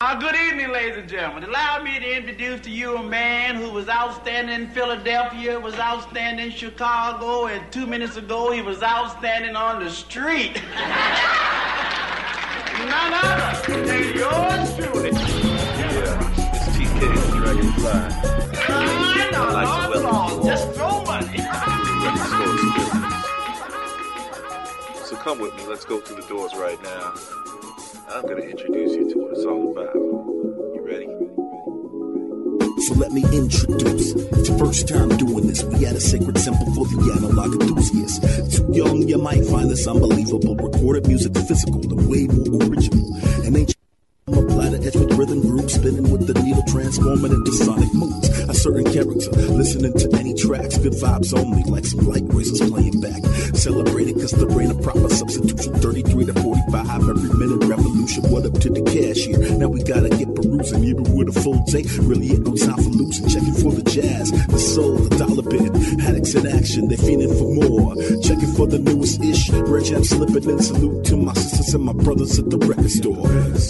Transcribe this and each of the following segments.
Good evening, ladies and gentlemen. Allow me to introduce to you a man who was outstanding in Philadelphia, was outstanding in Chicago, and 2 minutes ago he was outstanding on the street. None other than yours truly. Yeah, it's TK, the Dragonfly. No, just throw money. So come with me, let's go through the doors right now. I'm going to introduce you to what it's all about. You ready? So let me introduce. It's your first time doing this. We had a sacred symbol for the analog enthusiasts. Too young, you might find this unbelievable. Recorded music, physical, the way more original. And ain't I'm a platter edge with rhythm groups, spinning with the needle, transforming into sonic moods. A certain character, listening to any tracks, good vibes only, like some light races playing back. Celebrating cause there ain't a proper substitution. 33 to 45, every minute revolution. What up to the cashier? Now we gotta get perusing, even with a full day. Really ain't no time for losing. Checking for the jazz, the soul, the dollar bin. Addicts in action, they feeling for more. Checking for the newest ish. Reg am slipping in. Salute to my sisters and my brothers at the record store.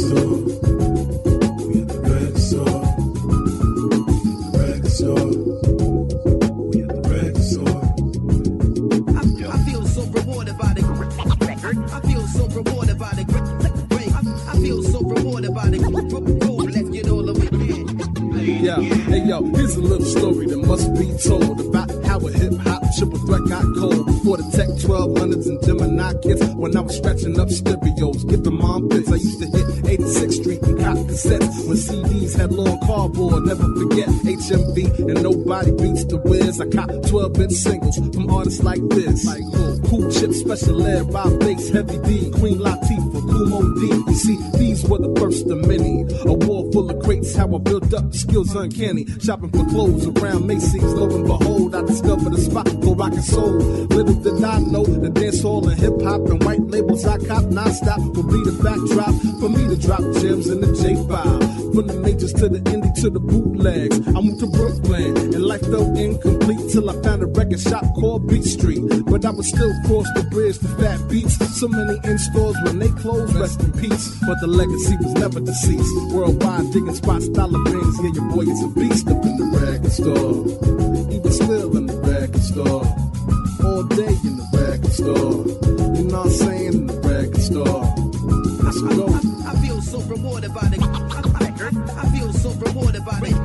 Hey yo, here's a little story that must be told about how a hip-hop triple threat got cold before the Tech 1200s and Gemini kits. When I was stretching up stereos, giving mom bits. I used to hit 86th Street and cop cassettes when CDs had long cardboard. Never forget HMV and Nobody Beats the Wiz. I cop 12-inch singles from artists like this, like Cool Chip, Special Ed, Rob Bass, Heavy D, Queen Latifah, Kumo D. You see, these were the first of many. A wall full of crates, how I built up the skills uncanny. Shopping for clothes around Macy's, lo and behold, I discovered a spot for rock and soul. Little did I know the dance hall and hip hop and white labels I cop non-stop will be the backdrop for me to drop gems in the J5. From the majors to the indie to the bootlegs, I moved to Brooklyn and life felt incomplete till I found a record shop called Beat Street. But I would still cross the bridge to Fat Beats. So many in-stores when they closed, rest in peace. But the legacy was never deceased. Worldwide digging spots, dollar rings, yeah, your boy is a beast up in the record store. Even still in the record store. All day in the record store. You know what I'm saying? In the record store. I should go. I feel so rewarded by the I feel so rewarded by it.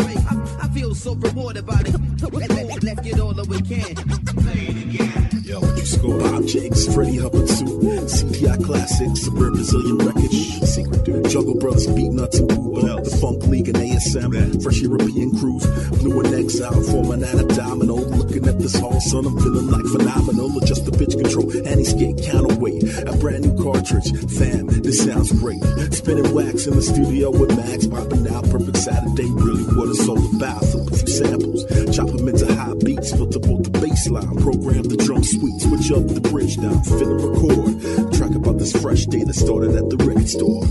I feel so rewarded by it. Let's get all that we can. Play it again. Yo, what you score? Bob Jakes, Freddie Hubbard suit, CPI Classics, a rare Brazilian record. Secret dude. Jungle Brothers, Beat Nuts and Booba, the Funk League and ASM, fresh European cruise, Blue and Exile, forming at a domino. Looking at this whole son, I'm feeling like phenomenal. Adjust the pitch control, anti-skate, counterweight, a brand new cartridge. Fam, this sounds great. Spinning wax in the studio with Max, popping out, perfect Saturday, really what it's all about. Flip a few samples, chop them into high beats, filter both the bass line, program the drum suite, switch up the bridge down, fill and record. Track about this fresh day that started at the record store.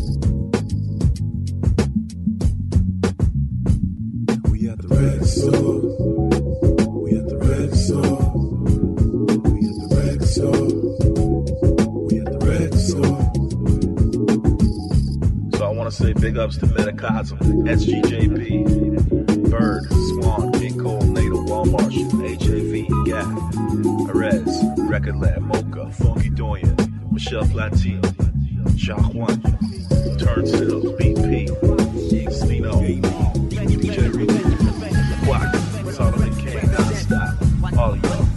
We at the record store. We at the record store. We at the record store. We at the record store. So I want to say big ups to Metacosm, SGJP, Bird, Swan, King Cole, Nato, Walmart, HAV, Gap, Perez, Record Lab, Mocha, Funky Doyen, Michelle Platine, Jaquan, Turnstile, BP, Stino, Jerry, Quack, Solomon King, Nonstop, all of y'all.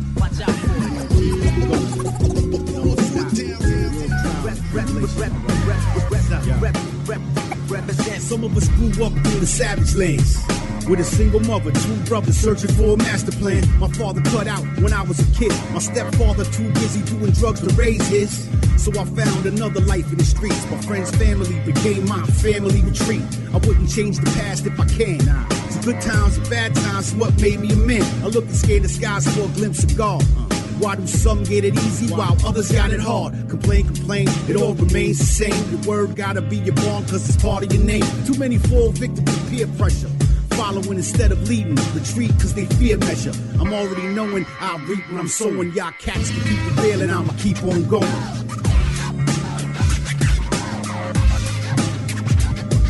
Some of us grew up in the savage lands with a single mother, two brothers searching for a master plan. My father cut out when I was a kid. My stepfather too busy doing drugs to raise his. So I found another life in the streets. My friend's family became my family retreat. I wouldn't change the past if I can. It's good times and bad times, what made me a man. I looked and scared the skies for a glimpse of God. Why do some get it easy while others got it hard? Complain, it all remains the same. Your word gotta be your bond cause it's part of your name. Too many fall victim to peer pressure. Following instead of leading, retreat cause they fear measure. I'm already knowing I'll reap when I'm sowing. Y'all cats to keep it real and I'ma keep on going.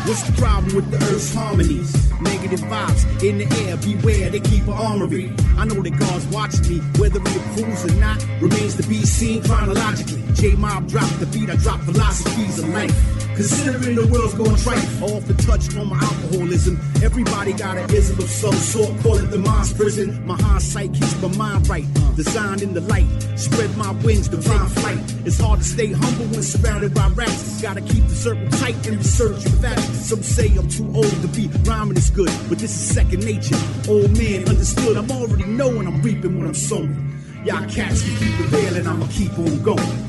What's the problem with the earth's harmonies? Negative vibes in the air, beware, they keep an armory. I know that God's watching me, whether he approves or not, remains to be seen chronologically. J-Mob dropped the beat, I dropped philosophies of life. Considering the world's going trite, I often touch on my alcoholism. Everybody got an ism of some sort, call it the mind's prison. My hindsight keeps my mind right, designed in the light. Spread my wings, divine flight. It's hard to stay humble when surrounded by rats. Gotta keep the circle tight and research your facts. Some say I'm too old to be rhyming is good, but this is second nature. Old man understood, I'm already knowing I'm reaping what I'm sowing. Y'all cats can keep it real and I'ma keep on going.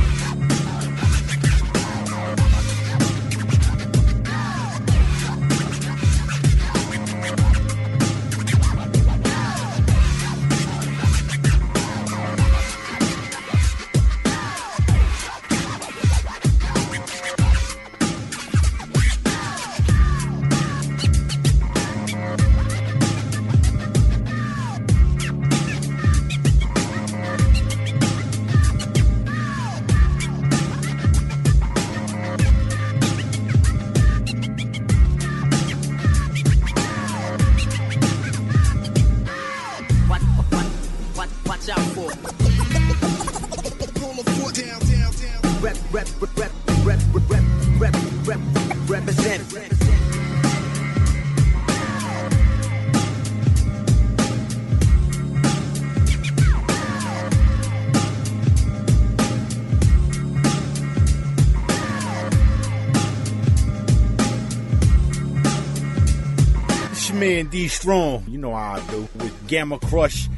Man, D Strong, you know how I do, with Gamma Crush.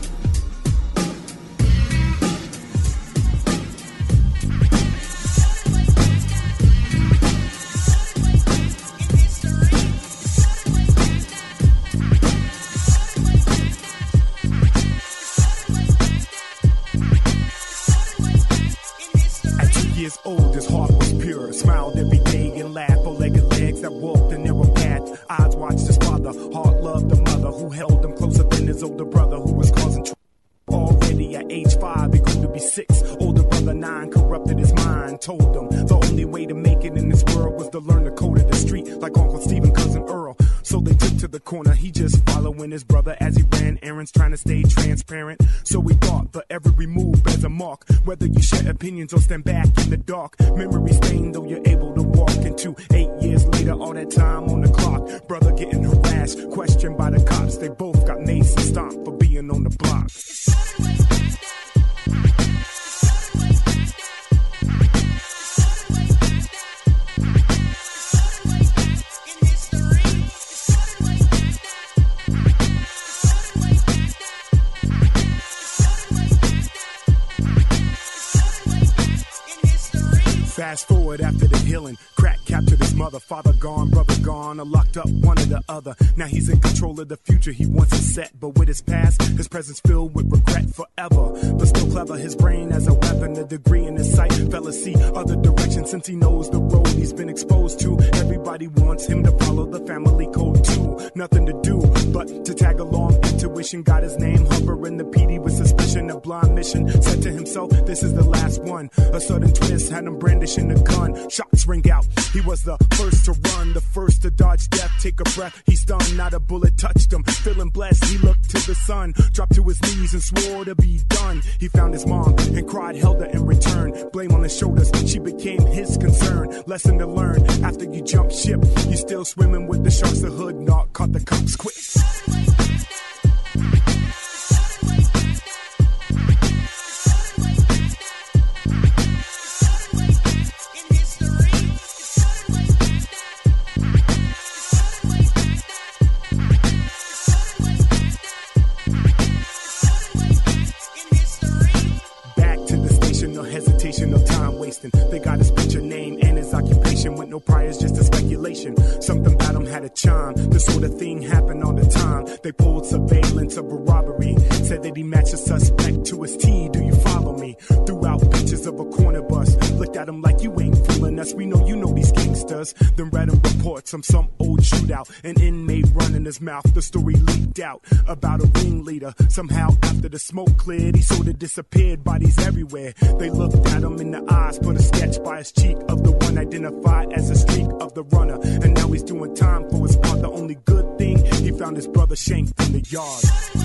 At 2 years old, his heart was pure, smiled every day and laughed, bow-legged legs that walked the narrow path. Eyes watched his father, heart loved the mother who held him closer than his older brother who was causing trouble. Already at age 5, he grew to be 6. Older brother 9 corrupted his mind, told him the only way to make it in this world was to learn the code of the street like Uncle Steve and Cousin Earl. So they took to the corner, he just following his brother as he ran errands trying to stay transparent. So he thought, but every move bears a mark, whether you share opinions or stand back in the dark. Memory stained though you're able to walk into 8 years later, all that time on the clock. Brother getting harassed, questioned by the cops. They both got maced and stomped for being on the block. Fast forward after the healing, crack captured his mother, father gone, brother gone, or locked up one or the other. Now he's in control of the future he wants to set, but with his past, his presence filled with regret forever. But still clever, his brain as a weapon, a degree in his sight. Fellas see other directions since he knows the road he's been exposed to. Everybody wants him to follow the family code too. Nothing to do but to tag along. Intuition got his name hovering the PD with suspicion. A blind mission said to himself, this is the last one. A sudden twist had him brandishing the gun. Shots ring out. He was the first to run, the first to dodge death. Take a breath, he's stunned, not a bullet touched him. Feeling blessed, he looked to the sun, dropped to his knees and swore to be done. He found his mom and cried, held her in return. Blame on his shoulders, she became his concern. Lesson to learn, after you jump ship, you still swimming with the sharks. The hood not caught the cops quick. No time wasting. They got his picture, name, and his occupation with no priors, just a speculation. Something about him had a charm. This sort of thing happened all the time. They pulled surveillance of a robbery. Said that he matched a suspect to his T. Do you follow me? Threw out pictures of a corner bus. Looked at him like you ain't fooling us. We know you know these gangsters. gangsters. Then read him reports from some old shootout. An inmate running his mouth. The story leaked out about a ringleader. Somehow after the smoke cleared, he sort of disappeared. Bodies everywhere. They looked at him in the eyes, put a sketch by his cheek of the one identified as a streak of the runner. And now he's doing time for his part. The only good thing, he found his brother shanked in the yard.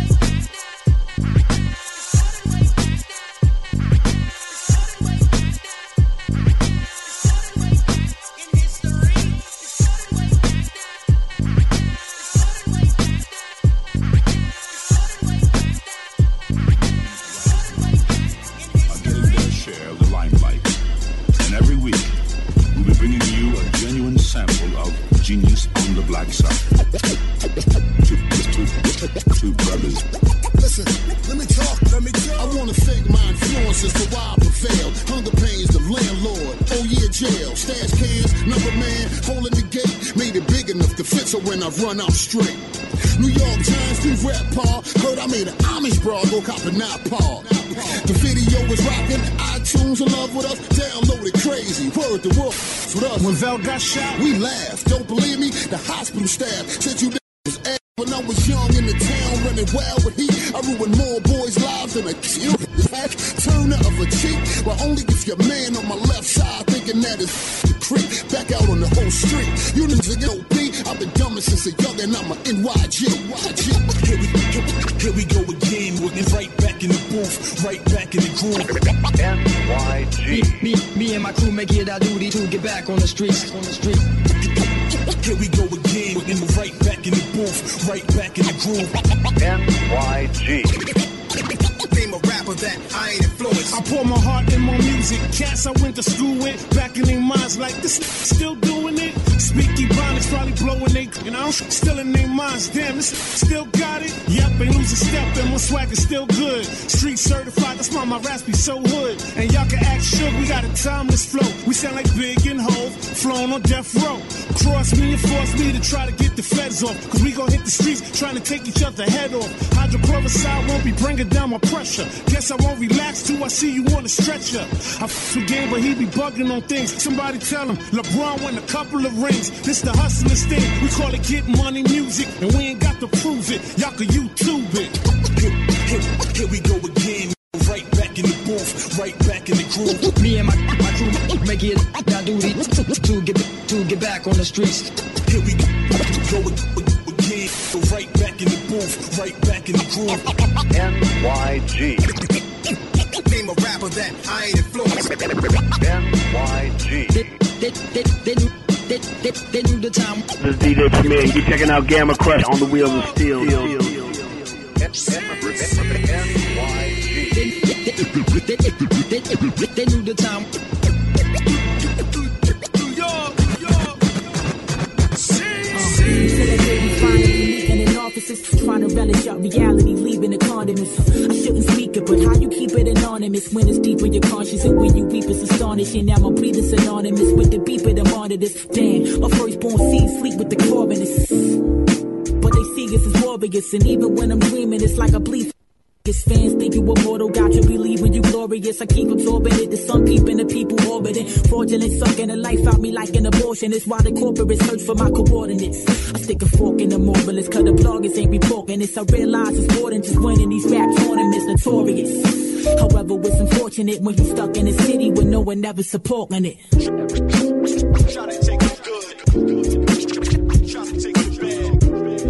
Genius on the black side. Two brothers. Listen, let me talk. I wanna thank my influences for why I prevailed. Hunger pains, the landlord. Oh yeah, jail. Stash cans, number man, holding the gate. Made it big enough to fit so when I run out straight. New York Times, through rap Paul. Heard I made an Amish bra go cop a Paul. The video was rocking, iTunes in love with us. Downloaded crazy, word the world with us. When Vel got shot, we laughed. Don't believe me? The hospital staff said you was ass. When I was young in the town, running wild with heat, I ruined more boys' lives than a kill. Turner of a cheek, but only if your man on my left side thinking that is the creep. Back out on the whole street. You niggas get OP. I've been dumb since a young and I'm a NYG. Here we go again, working right back in the booth, right back in the groove. NYG. Me and my crew make it our duty to get back on the streets. Here we go again, working right back in the booth, right back in the groove. NYG. Name a rapper that I ain't influenced. I pour my heart in my music. Cats I went to school with, back in their minds like this, still doing it. Speak Ebonics, probably blowing they, still in their minds. Damn, this still got it. Yep, ain't lose a step and my swag is still good. Street certified, that's why my raps be so hood. And y'all can act shook, we got a timeless flow. We sound like Big and Hov, flown on death row. Cross me and force me to try to get the feds off. Cause we gon' hit the streets trying to take each other head off. Hydrochloricide won't be bringing down my pressure. Guess I won't relax till I see you on a stretcher. I f with game, but he be bugging on things. Somebody tell him LeBron won a couple of rings. This the hustler's thing. We call it get money music, and we ain't got to prove it. Y'all can YouTube it. Here we go again. Right back in the booth, right back in the groove. Me and my crew make it our duty to get back on the streets. Here we go again. Right back in the booth, right back in the groove. NYG. Name a rapper that I ain't influenced. NYG. They knew the time. This is DJ Premier. You checking out Gamma Crush on the Wheels of Steel. They knew the time. Trying to relish out reality, leaving the condiments. I shouldn't speak it, but how you keep it anonymous when it's deep in your conscience and when you weep it's astonishing. Now my breathing synonymous with the beep of the monitors. Damn, my firstborn seed sleep with the coroners. But they see us as warriors, and even when I'm dreaming, it's like I bleed. Fans think you immortal, got you believe when you glorious. I keep absorbing it, the sun peeping, the people orbiting. Fraudulent, sucking the life out me like an abortion. It's why the corporate search for my coordinates. I stick a fork in the marvelous, cause the bloggers ain't reporting this. I realize it's more than just winning these rap tournaments, notorious. However, it's unfortunate when you stuck in a city with no one ever supporting it. Try to take it good. Try to take it bad.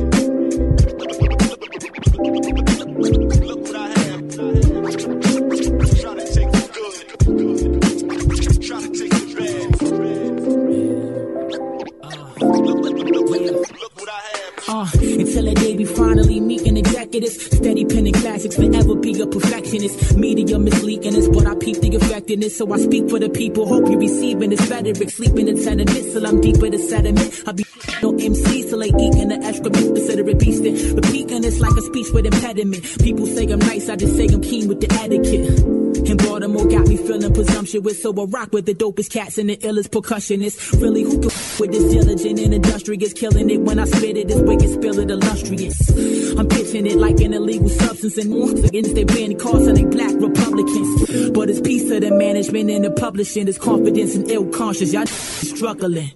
Look what I have. Try to take it good. Try to take it bad. Look what I have. Until that day we finally meet an executives. Steady penning classics, forever be a perfectionist. Media misleading us, but I peep the effectiveness. So I speak for the people, hope you receiving this rhetoric. Sleeping in tenements till I'm deep in the sediment. I be no MCs till they eating the excrement. Consider it beastin'. Repeating it's like a speech with impediment. People say I'm nice, I just say I'm keen with the etiquette. In Baltimore got me feeling presumptuous, so I rock with the dopest cats and the illest percussionists. Really, who can with this diligent and industrious? Killing it when I spit it, this wicked spill it illustrious. I'm pitching it like an illegal substance and more against their banning cause and they black Republicans. But it's peace to the management and the publishing. It's confidence and ill conscience. Y'all struggling.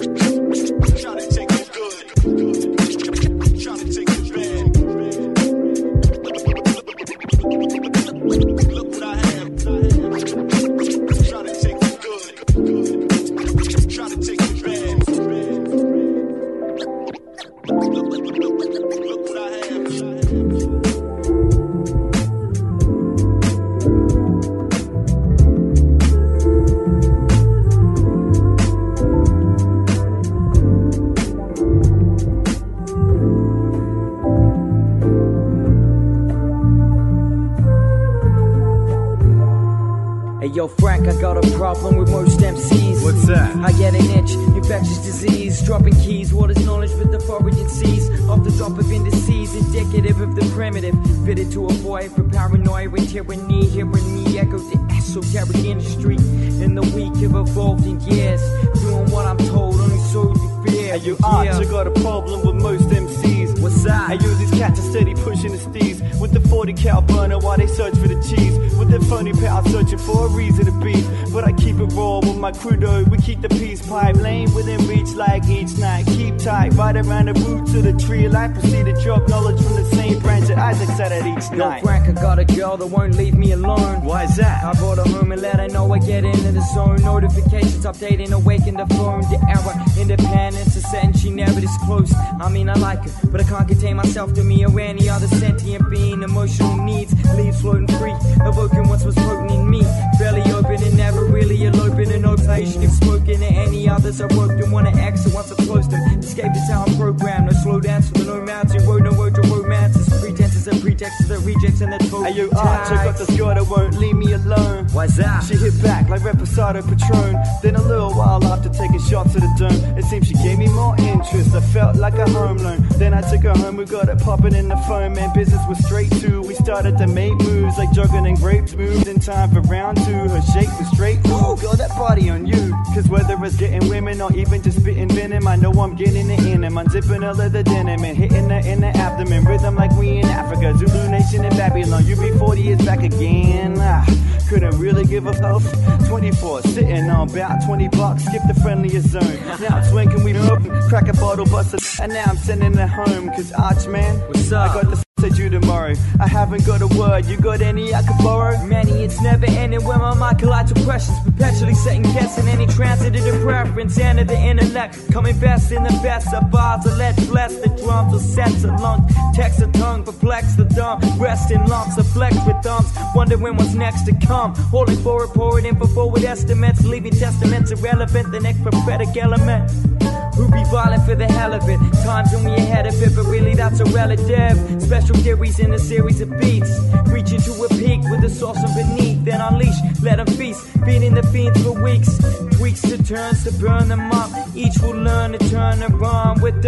Yo, Frank, I got a problem with most MCs. What's that? I get an itch, infectious disease, dropping keys, water's knowledge with the foraging seas. Off the drop of indices, indicative of the primitive. Fitted to avoid for paranoia with tyranny. Hearing me echo the esoteric industry. In the week have evolved in years. Doing what I'm told, only so you fear. Hey, you Arch, I got a problem with most MCs. What's that? Hey, yo, these cats are steady pushing the steez with the 40 cal burner while they search for the cheese. With their phony power searching for a reason to be. But I keep it raw with my crew though. We keep the peace pipe lane within reach like each night. Keep tight, right around the roots of the tree of life. Proceed to drop knowledge from the same branch that Isaac sat at each night. Yo, Frank, I got a girl that won't leave me alone. Why is that? I brought her home and let her know I get into the zone. Notifications updating, awaken the phone. The error, independence, a sentence she never disclosed. I mean, I like her, but I can't contain myself to me or any other sentient being. Emotional needs, leaves floating free, evoking what's potent in me. Fairly open and never really eloping. And no patient if spoken to any others. I worked and wanna exit once I closed them. Escape is how I'm programmed. No slow dance for the no mountain road, no road to romances. Pretenses and pretexts, the rejects and the toe. Hey, yo, Arch, I got this girl that won't leave me alone. Why's that? She hit back like Reposado Patron. Then a little while after taking shots at the dome, it seems she gave me more interest. I felt like a home loan. Then I took her home, we got it popping in the phone. Man, business was straight to. We started to make moves like jogging and grapes. Moved in time for round two. Her shape was straight. Ooh, got that body on you. Cause whether it's getting women or even just spitting venom, I know I'm getting it in them. Unzipping her leather denim and hitting her in the abdomen. Rhythm like we in Africa. Zulu Nation in Babylon. You be 40 years back again. Couldn't really give a fuck. 24, sitting on about 20 bucks. Skip the friendliest zone. Now it's when can we open, crack a bottle, bust a, and now I'm sending her home. Cause Archman, what's up? I got the said you tomorrow. I haven't got a word. You got any I could borrow? Many, it's never ending when my mind collides with questions. Perpetually second guessing any transitive preference. Enter the intellect. Come invest in the best of bars. Let's bless the drums or sets of lungs. Text a tongue, perplex the dumb. Rest in lumps, of flex with thumbs. Wondering what's next to come. Holding forward, pour it in for forward estimates. Leaving testaments irrelevant. The next prophetic element. Who be violent for the hell of it? Times when we ahead of it, but really that's a relative. Special theories in a series of beats. Reaching to a peak with the sauce from beneath. Then unleash, let them feast. Feeding the fiends for weeks. Tweaks to turns to burn them up. Each will learn to turn around with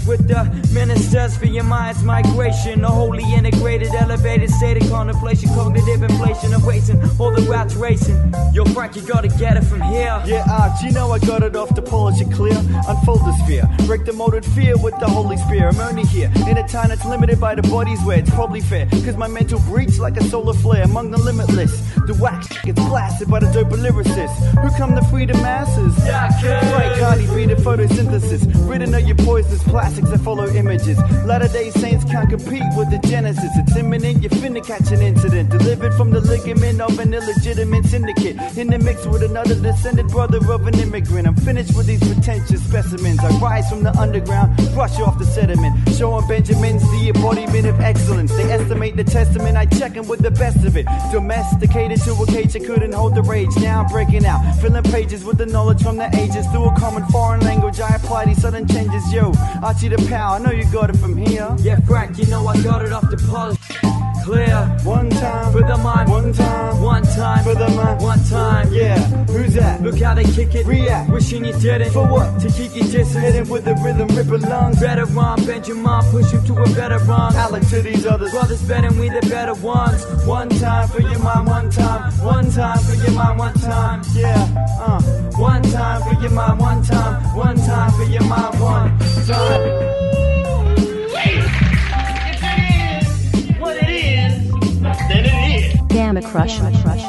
the ministers for your mind's migration. A wholly integrated, elevated state of contemplation. Cognitive inflation of wasting all the rats racing. Yo, Frank, you gotta get it from here. Yeah, Arch, you know I got it off to polish it clear. Unfold the sphere, break the molded fear with the Holy Spirit. I'm only here in a time that's limited by the body's wear. It's probably fair, cause my mental breach like a solar flare among the limitless. The wax gets blasted by the dope lyricist. Who come to free the masses? Right, Cardi B, the photosynthesis. Ridden of your poisonous plastics that follow images. Latter-day Saints can't compete with the Genesis. It's imminent, you're finna catch an incident. Delivered from the ligament of an illegitimate syndicate. In the mix with another descended brother of an immigrant. I'm finished with these pretentious specimens. I rise from the underground, brush off the sediment. Showing Benjamins the embodiment of excellence. They estimate the testament, I check 'em with the best of it. Domesticated to a cage that couldn't hold the rage. Now I'm breaking out, filling pages with the knowledge from the ages. Through a common foreign language, I apply these sudden changes. Yo, Archie the Power, I know you got it from here. Yeah, Frank, you know I got it off the polish. clear. One time for the mind. One time. One time for the mind. One time. Yeah, who's that? Look how they kick it. React. Wishing you didn't. For what? To keep you distance. Hitting with the rhythm, ripping lungs. Better rhyme, bend your mind, push you to a better rhyme. Alex to these others. Brothers better, we the better ones. One time for your mind, one time. One time for your mind, one time. Yeah, One time for your mind, one time. One time for your mind, one time. Gamma Crush.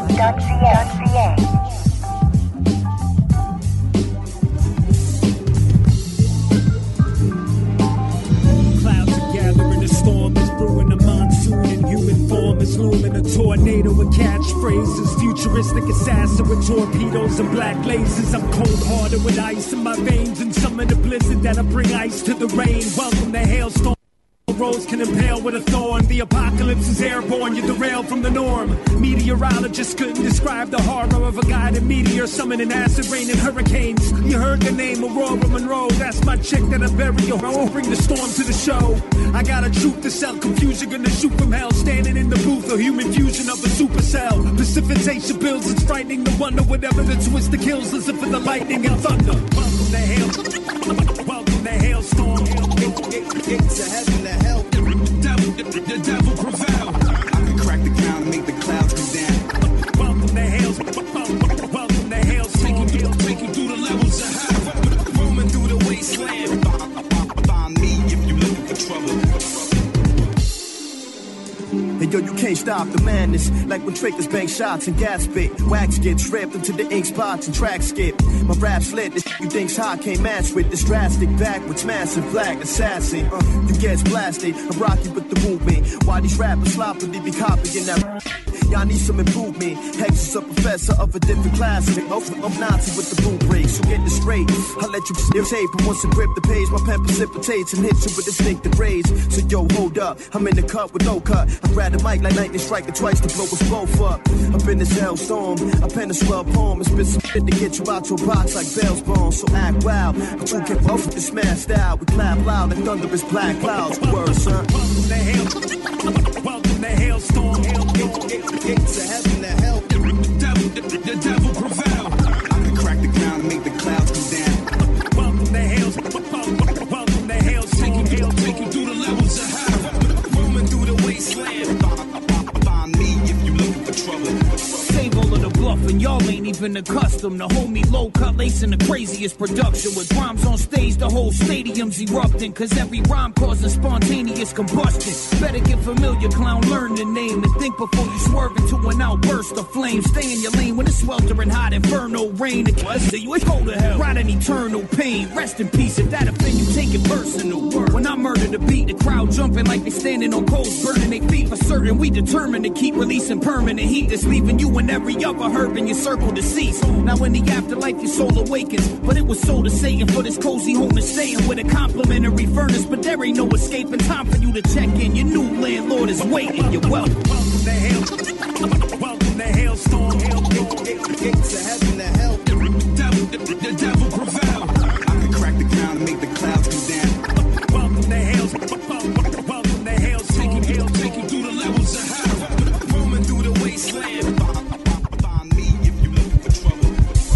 Clouds are gathering, a storm is brewing, a monsoon in human form is looming, a tornado with catchphrases, futuristic assassin with torpedoes and black lasers. I'm cold-hearted with ice in my veins, and some of the blizzard that'll bring ice to the rain. Welcome to hailstorm. Rose can impale with a thorn. The apocalypse is airborne, you derail from the norm. Meteorologists couldn't describe the horror of a guided meteor summoning acid rain and hurricanes. You heard the name Aurora Monroe, that's my chick that I bury you. I won't bring the storm to the show. I got a truth to sell, confusion gonna shoot from hell. Standing in the booth, a human fusion of a supercell. Precipitation builds, it's frightening to wonder whatever the twist that kills. Listen for the lightning and thunder. Welcome to hail. Welcome to hailstorm. Gates of heaven to hell. The devil prevail. I can crack the ground and make the clouds come down. Welcome to hell. Welcome to hailstorm. Take you through the levels of hell. Roaming through the wasteland. Find me if you're looking for trouble. Hey yo, you can't stop the madness. Like when trickers bank shots and gas spit. Wax gets ripped into the ink spots and track skip. My rap's lit, this you think's hot, can't match with this drastic backwards, massive black assassin. You get blasted, I'm rocky with the movement. Why these rappers sloppy, they be copying that. Y'all need some improvement. Hex is a professor of a different class. I'm Nazi with the boom break, so get this straight. I'll let you tape, and once I grip the page, my pen precipitates and hits you with this nick the raise. So yo, hold up, I'm in the cut with no cut. I grab the mic like lightning striking twice to blow us both up. Up in this hellstorm, I pen a swell poem. It's been some shit to get you out your box like Bell's Bone. So act wild, but you get off with this smashed out. We clap loud like thunderous black clouds. Word, son. Welcome to hail. Welcome to hailstorm. Gates of heaven to hell. The devil prevail. I can crack the ground and make the clouds come down. Welcome to hail. Welcome to hailstorm. Take you through the levels of hell. Roaming through the wasteland. Find me if you're looking for trouble. Save all of the bluff, and y'all ain't even accustomed to hold me low cut lacing the craziest production with rhymes on stage. The whole stadium's erupting, cause every rhyme causes spontaneous combustion. Better get familiar, clown, learn the name, and think before you swerve into an outburst of flame. Stay in your lane when it's sweltering hot inferno rain. The quest you ain't go to hell, ride an eternal pain. Rest in peace, if that offend you, take it personal. When I murder the beat, the crowd jumping like they standing on coals, burning their feet for certain. We determined to keep releasing permanent heat that's leaving you and every other herb in your circle deceased. Now in the afterlife your soul awakens, but it was sold to Satan for this cozy home and staying with a complimentary furnace. But there ain't no escaping, time for you to check in. Your new landlord is waiting, you're welcome. Welcome to hail. Welcome to hailstorm. Gates of heaven to hell. The devil prevail. I can crack the ground and make the clouds come down. Welcome to hail. Welcome to hailstorm. Take you through the levels of hell. Roaming through the wasteland. Find me if you're looking for trouble.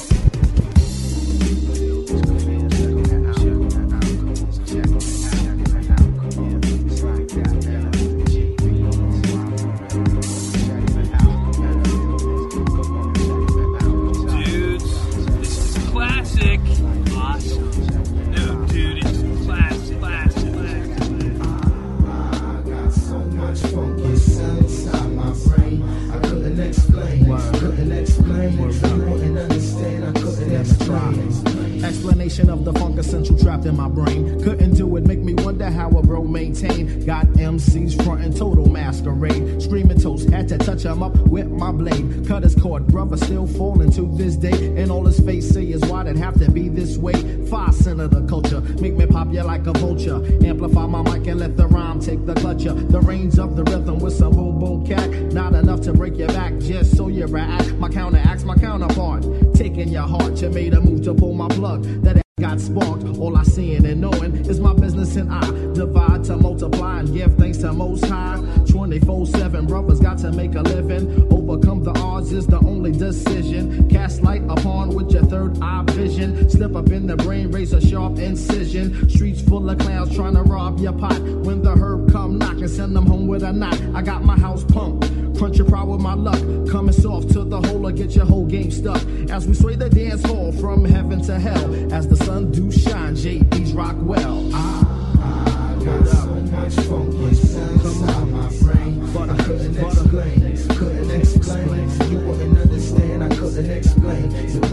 Explanation of the funk essential trapped in my brain. Couldn't do it, make me wonder how a bro maintain. Got MCs frontin' total masquerade. Screaming toast, had to touch him up with my blade. Cut his cord, brother still falling to this day. And all his face say is why'd it have to be this way? 5% of the culture, make me pop you like a vulture. Amplify my mic and let the rhyme take the clutcher. The reins of the rhythm with some boom boom cat. Not enough to break your back, just so you react. My counteract's my counterpart. Taking your heart, you made a move to pull my plug. That got sparked. All I seeing and knowing is my business, and I divide to multiply and give thanks to Most High. 24/7 brothers got to make a living. Overcome the odds is the only decision. Cast light upon with your third eye vision. Slip up in the brain, raise a sharp incision. Streets full of clowns trying to rob your pot. When the herb come knock and send them home with a knot. I got my house pumped. Crunch your pride with my luck. Coming soft to the hole or get your whole game stuck. As we sway the dance hall from heaven to hell. As the sun do shine, JB's rock well. I got so much funky inside my brain. But I couldn't explain. You wouldn't understand. I couldn't explain.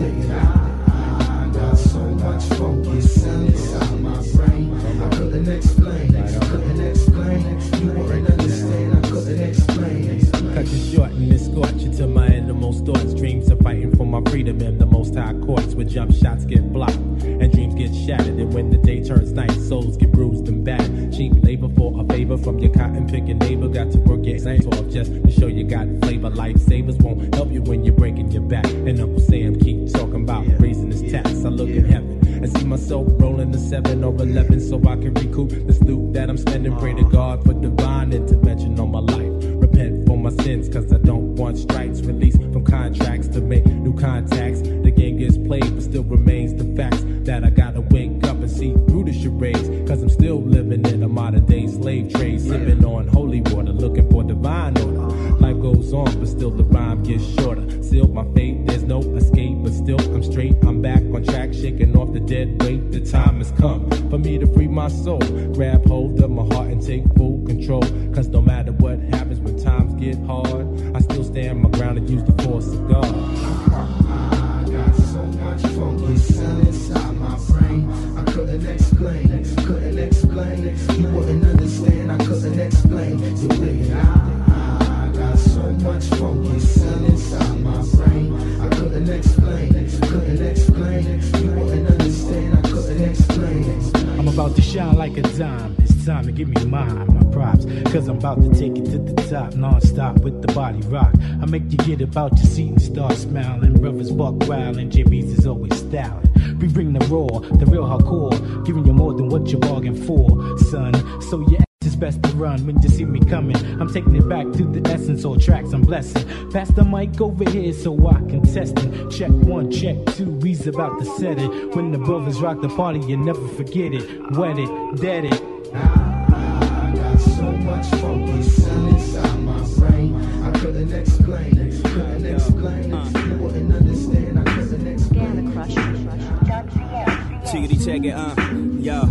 I got so much funky inside my brain. I couldn't explain. You wouldn't understand. I couldn't explain. Cut you short and escort you to my innermost thoughts. Dreams of fighting for my freedom in the most high courts, where jump shots get blocked and dreams get shattered. And when the day turns night, souls get bruised and battered. Cheap labor for a favor from your cotton picking neighbor. Got to work your ass off just to show you got flavor. Lifesavers won't help you when you're breaking your back. And Uncle Sam keep talking about raising his tax. I look in heaven and see myself rolling the 7 or 11 so I can recoup this loot that I'm spending. Pray to God for divine intervention on my life. Repent for my sins, cause I don't want strikes. Release from contracts to make new contacts. The game gets played, but still remains the facts that I gotta wake up and see through the charades. Cause I'm still living in a modern day slave trade. Sipping on holy water, looking for divine order. Life goes on, but still the rhyme gets shorter. Sealed my fate, there's no escape, but still I'm straight. I'm back on track, shaking off the dead weight. The time has come for me to free my soul. Grab hold of my heart and take full control. Cause no matter what happens when times get hard, I still stand my ground and use the force of God. I got so much funky sound inside my brain. I couldn't explain. You wouldn't understand. I couldn't explain. I got so much funky sound inside my brain. I couldn't explain. You wouldn't understand. I couldn't explain. I'm about to shine like a dime. It's time to give me my props. Cause I'm about to take it to the top. Non-stop with the body rock. I make you get about your seat and start smiling. Brothers buck wild and Jimmy's is always styling. We bring the raw, the real hardcore. Giving you more than what you bargained for, son. So your it's best to run when you see me coming. I'm taking it back to the essence, all tracks I'm blessing. Pass the mic over here so I can test it. Check 1, check 2, we's about to set it. When the brothers rock the party, you never forget it. Wet it, dead it. I got so much funky sound inside my brain. I couldn't explain. You wouldn't understand. I couldn't explain. Chickity check it, yo.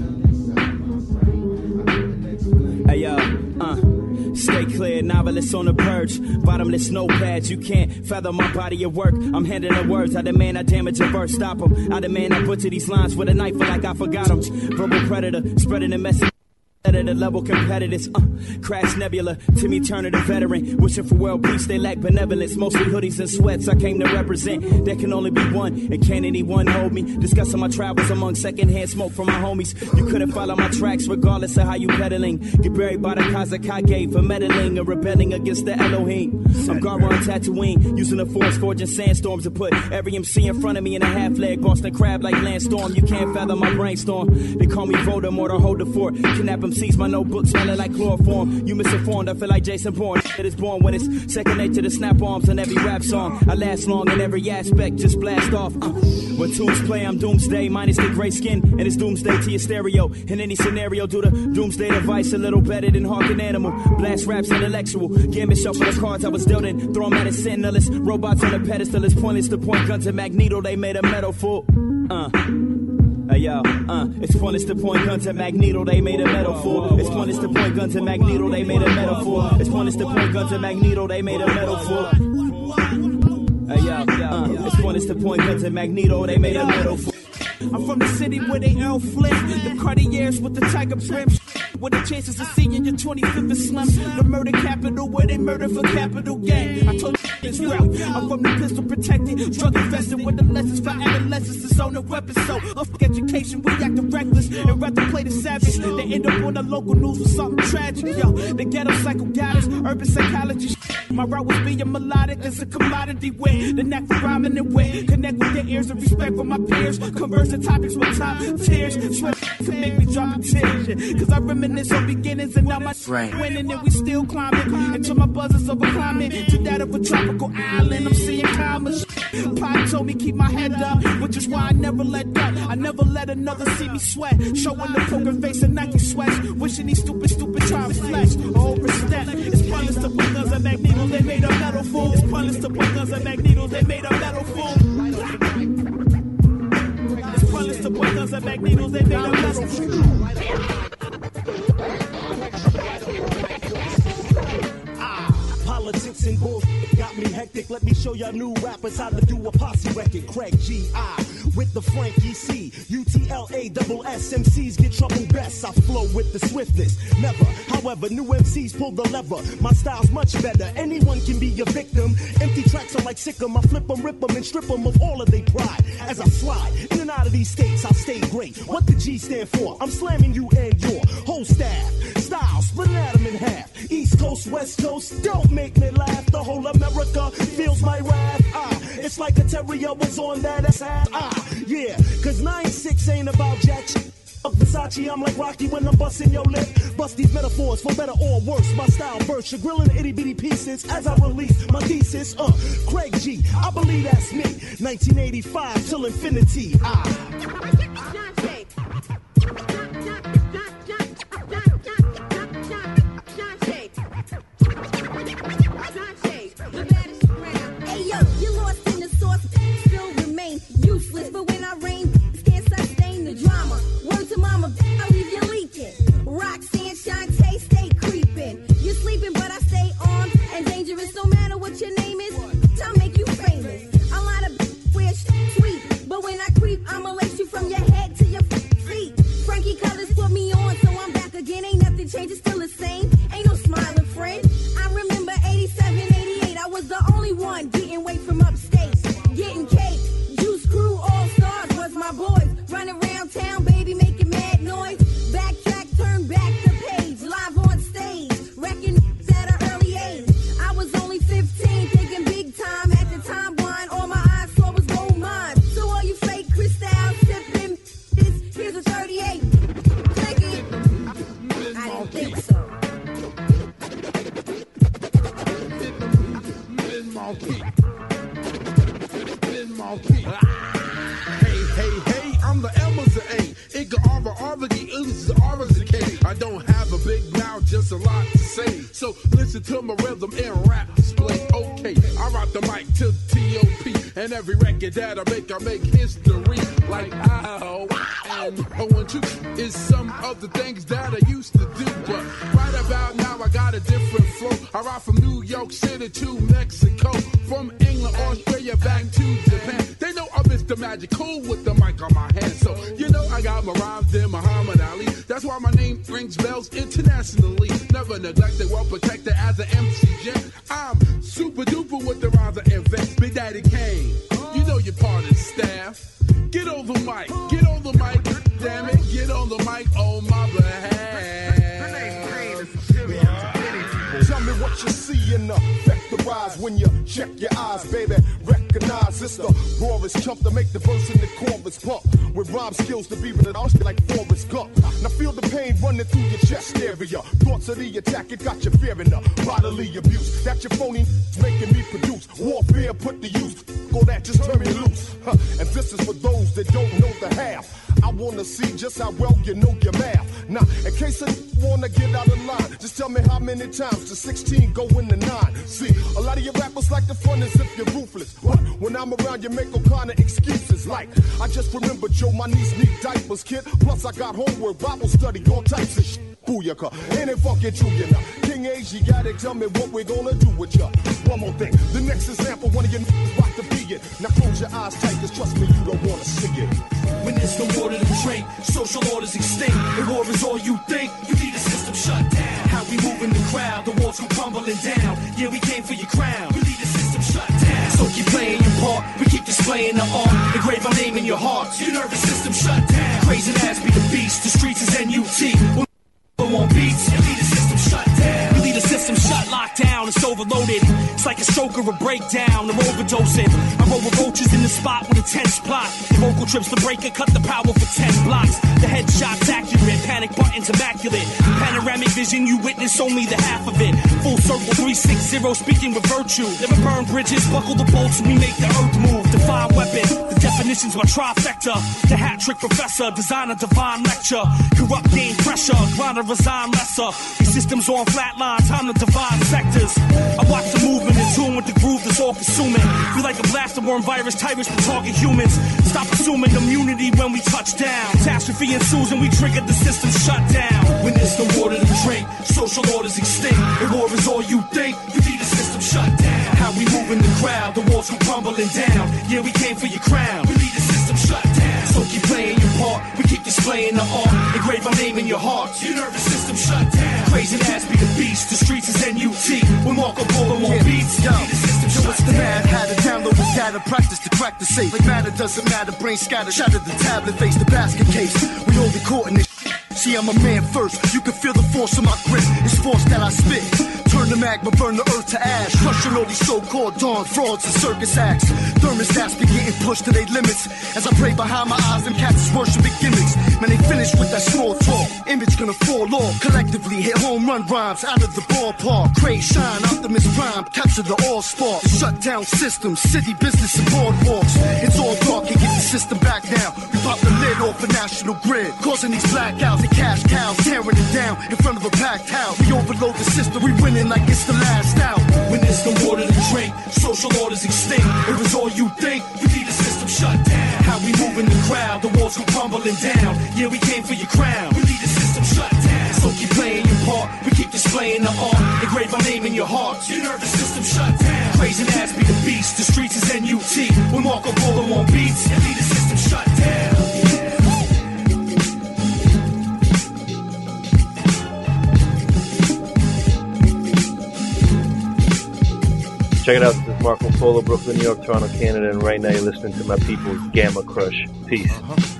Hey yo, stay clear, novelists on the verge. Bottomless notepads, you can't fathom my body of work. I'm handing the words, I demand I damage a verse. Stop them, I demand I butcher these lines with a knife, feel like I forgot them. Verbal predator, spreading the message at the level competitors. Crash Nebula, Timmy Turner the veteran. Wishing for world peace, they lack benevolence. Mostly hoodies and sweats I came to represent. There can only be one, and can't anyone hold me? Discussing my travels among secondhand smoke from my homies. You couldn't follow my tracks regardless of how you pedaling. Get buried by the Kazakage for meddling or rebelling against the Elohim. I'm Gara on Tatooine, using the force forging sandstorms to put every MC in front of me in a half leg. Boston crab like Landstorm, you can't fathom my brainstorm. They call me Voldemort or hold the fort. Kidnap them sees my notebook smelling like chloroform. You misinformed, I feel like Jason Bourne. It is born when it's second nature to snap arms on every rap song. I last long in every aspect, just blast off. When tunes play, I'm doomsday, minus the gray skin. And it's doomsday to your stereo. In any scenario, do the doomsday device a little better than Hawking Animal. Blast raps intellectual. Gambit shuffle the cards I was dealt in. Throw them at a sentinelist. Robots on a pedestal, it's pointless to point guns at Magneto. They made a metal fool. Hey yo, it's pointless to point guns at Magneto, they made a metaphor. It's pointless to point guns at Magneto, they made a metaphor. It's pointless to point guns at Magneto, they made a metaphor. Hey yo, it's pointless to point guns at Magneto, they made a metaphor. I'm from the city where they elf flip. The Cartiers with the tiger brim. With the chances of seeing your 25th is slim. The murder capital where they murder for capital gain. I told you it's real. I'm from the pistol protected, drug infested with the lessons for adolescents. It's on the weapon, so education, we acting reckless and rather play the savage. They end up on the local news with something tragic, yo. The ghetto psycho goddess, urban psychology. My route was being melodic as a commodity with the knack for rhyming and wit. Connect with their ears and respect for my peers. Converse the topics with time, tears. Sweat to make me drop a tear. Cause I reminisce on beginnings and now my winning and we still climbing. Until my buzzers over climbing to that of a tropical island. I'm seeing commas. Pop told me keep my head up, which is why I never let up. I never let another see me sweat. Showing the poker face and Nike sweats. Wishing these stupid try to flex. Overstep. It's pointless to put guns and magnetos, they made a metal fool. It's pointless to put guns and magnetos, they made a metal fool. It's pointless to put guns and magnetos, they made a metal fool. Politics and bullshit got me hectic. Let me show y'all new rappers how to do a posse record. Craig G.I. with the Frankie C. UTLA double SMCs get trouble best. I flow with the swiftness. Never, however, new MCs pull the lever. My style's much better. Anyone can be a victim. Empty tracks are like sick 'em. I flip 'em, rip 'em, and strip 'em of all of their pride. As I slide in and out of these states, I stay great. What the G stand for? I'm slamming you and your whole staff. Style, splitting atom in half. East Coast, West Coast, don't make me laugh. The whole America feels my wrath. It's like a terrier was on that ass. Yeah, cause 9-6 ain't about jack shit. Versace, I'm like Rocky when I'm busting your lip. Bust these metaphors for better or worse. My style bursts, you're grilling itty bitty pieces as I release my thesis. Craig G, I believe that's me. 1985 till infinity. Hey yo, you lost in the sauce, still remain useless. But when I reign, can't sustain the drama. Word to mama, I leave you leaking. Roxanne, Shantae, stay creeping. You're sleeping, but I stay on and dangerous. No matter what your name is, I'll make you famous. A lot of wear sweet, but when I creep, I'ma lace you from your head to your feet. Frankie Colors put me on, so I'm back again. Ain't nothing changed, it's still the same. Ain't no smiling friend. I remember 87, 88. I was the only one getting weight from upstate. Getting cake, Juice Crew, All Stars was my boys. Running around town, baby, making mad noise. Backtrack, turn back the page. Live on stage, wrecking at an early age. I was only 15, thinking big time. At the time, blind, all my eyes saw was gold mine. So all you fake crystal sipping, here's a 38. Click it. I didn't think so. Hey, I'm the M as an A. Igga Arva, the U's, R's a K. I don't have a big mouth, just a lot to say. So listen to my rhythm and rap display. Okay, I rock the mic to T.O.P. And every record that I make history. Like ow, and O&2 is some of the things that I used to do. But right about now I got a different flow. I ride from New York City to Mexico. From England, Australia, back to Japan. They know I'm Mr. Magical with the mic on my hand. So, you know I got my rhymes in Muhammad Ali. That's why my name rings bells internationally. Never neglected, well protected as an MC Jen. I'm super duper with the rhymes I invent. Big Daddy Kane, you know you're part of the staff. Get on the mic, damn it, get on the mic on my behalf. Tell me what you see in the effect the rise when you check your eyes, baby. Recognize it's the rawest chump to make the verse in the chorus pump. With rhyme skills to be with it, I'll like Forrest Gump. Now feel the pain running through your chest area. Thoughts of the attack, it got you fearing the bodily abuse. That your phony making me produce. Warfare put to use. Go that, just turn me loose. And this is for those that don't know the half. I wanna see just how well you know your math. Now, in case I wanna get out of line, just tell me how many times the 16 go in the 9. See, a lot of your rappers like the front as if you're ruthless. But when I'm around, you make all kind of excuses. Like, I just remember Joe, my niece need diapers, kid. Plus, I got homework, Bible study, all types of shit. Booyaka, ain't it fucking true, you know? King Age, you gotta tell me what we're gonna do with ya. One more thing, the next example, one of your niggas about to be it. Now close your eyes tight, cause trust me, you don't wanna see it. When there's no order to trade, social order's extinct. The war is is all you think, you need a system shut down. How we moving the crowd, the walls come crumbling down. Yeah, we came for your crown, we need a system shut down. So keep playing your part, we keep displaying the art. Engrave our name in your heart, your nervous system shut down. Crazy ass be the beast, the streets is NUT. On beats, you need a system shut down. You need a system shut, locked down, it's overloaded. It's like a stroke or a breakdown, or overdosing. I roll with roaches in the spot with a tense plot. The vocal trips the breaker, cut the power for 10 blocks. The headshot's accurate, panic buttons immaculate. Panoramic vision, you witness only the half of it. Full circle 360, speaking with virtue. Never burn bridges, buckle the bolts, and we make the earth move. Define weapon, the definition's my trifecta. The hat trick professor, design a divine lecture. Corrupt game pressure, grind a resign lesser. These systems on flatline, time to divide sectors. I watch the movement in tune with the groove that's all consuming. Feel like a blaster worm virus, tyrants to target humans. Stop assuming immunity when we touch down. Catastrophe ensues and we trigger the system shut down. When there's no water to drink, social order's extinct. And war is all you think, you need a system shut down. How we moving the crowd, the walls come crumbling down. Yeah, we came for your crown, we need a system shut down. So keep playing your part, we keep displaying the art. Engrave our name in your heart, your nervous system shut down. Crazy ass be the beast, the streets is NUT. When Marco Polo on beats, you need a system shut down. What's the mad? How to download the data, practice to crack the safe. Like matter doesn't matter, brain scatter, shatter the tablet, face the basket case. We all recording this. See, I'm a man first. You can feel the force of my grip. It's force that I spit. Turn the magma, burn the earth to ash. Crushing all these so-called dawns, frauds, and circus acts. Thermostats be getting pushed to their limits. As I pray behind my eyes, them cats is worshiping gimmicks. Man, they finish with that small talk. Image gonna fall off. Collectively hit home run rhymes out of the ballpark. Craze, shine, Optimus Prime, capture the all-spark. Shut down systems, city business and boardwalks. It's all dark, and get the system back down. We pop the lid off the national grid, causing these blackouts. Cash cows, tearing it down in front of a packed house. We overload the system, we winning like it's the last out. When there's no water to drink, social order's extinct. It was all you think, you need a system shut down. How we moving the crowd, the walls come crumbling down. Yeah, we came for your crown, we need a system shut down. So keep playing your part, we keep displaying the art. Engrave our name in your heart, your nervous system shut down. Crazy ass be the beast, the streets is NUT. When Marco Polo on beats, you need a system shut down. Check it out, this is Marco Polo, Brooklyn, New York, Toronto, Canada, and right now you're listening to my people's Gamma Crush. Peace.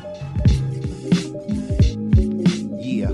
Yeah.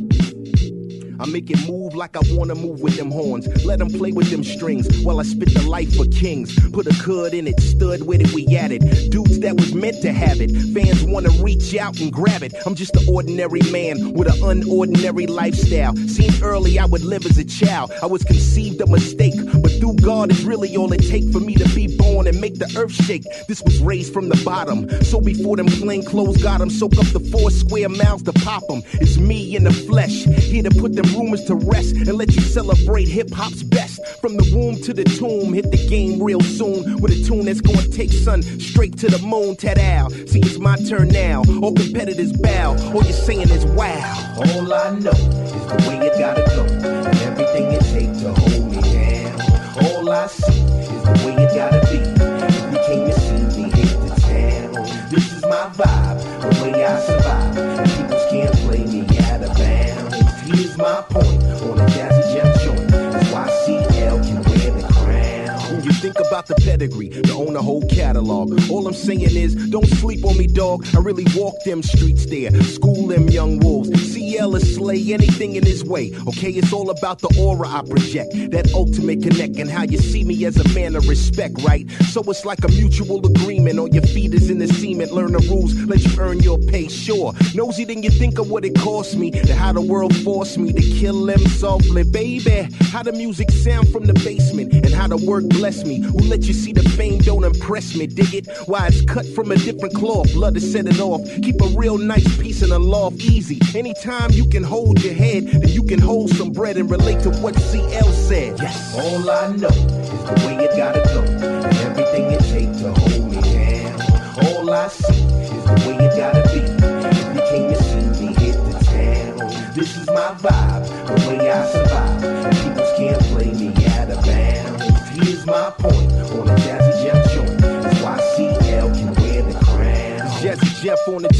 I make it move like I wanna move with them horns. Let them play with them strings while I spit the life for kings. Put a cud in it, stud with it, we at it. Dudes that was meant to have it. Fans wanna reach out and grab it. I'm just an ordinary man with an unordinary lifestyle. Seen early I would live as a child. I was conceived a mistake, but through God is really all it take for me to be born and make the earth shake. This was raised from the bottom, so before them plain clothes got them, soak up the 4 square miles to pop them. It's me in the flesh, here to put them rumors to rest and let you celebrate hip-hop's best. From the womb to the tomb, hit the game real soon with a tune that's gonna take son straight to the moon. Ted Al, see it's my turn now. All competitors bow, all you're saying is wow. All I know is the way it gotta go, and everything it takes to hold me down. All I see is the way it gotta be. If you came to see me, hit the town. This is my vibe, the way I survive. And people can't play me out of bounds. Here's my point on a Jazzy Jeff joint. That's why CL can wear the crown. When you think about the pedigree, to own a whole catalog. All I'm saying is, don't sleep on me, dog. I really walk them streets there, school them young wolves. CL is slay anything in his way. Okay, it's all about the aura I project, that ultimate connect, and how you see me as a man of respect, right? So it's like a mutual agreement. On your feet is in the cement. Learn the rules, let you earn your pay. Sure, nosy then you think of what it cost me, to how the world forced me to kill them softly, baby. How the music sound from the basement, and how the work bless me. Who let you see the fame don't impress me, dig it? Why it's cut from a different cloth, blood to set it off. Keep a real nice piece in the loft, easy. Anytime you can hold your head, then you can hold some bread and relate to what CL said. Yes, all I know is the way it gotta go, and everything it takes to hold me down. All I see is the way it gotta be. If you came to see me, hit the town. This is my vibe, the way I survive. And people can't play me out of bounds. Here's my point on a Jazzy Jeff joint. That's why CL can wear the crown. Jazzy Jeff on the